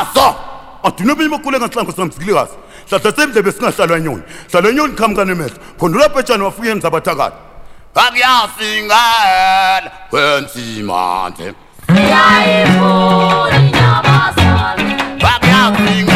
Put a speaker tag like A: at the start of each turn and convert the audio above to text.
A: Asa andinobe imakule nganhlango samfikile kahle hlatha semdlebe singahlalwa inyoni hlala inyoni khamkane emehlo khona laphetshana wafika yenza abathakathi akuyasingala wenzima nje siyayifuna inyabazana akuyasingala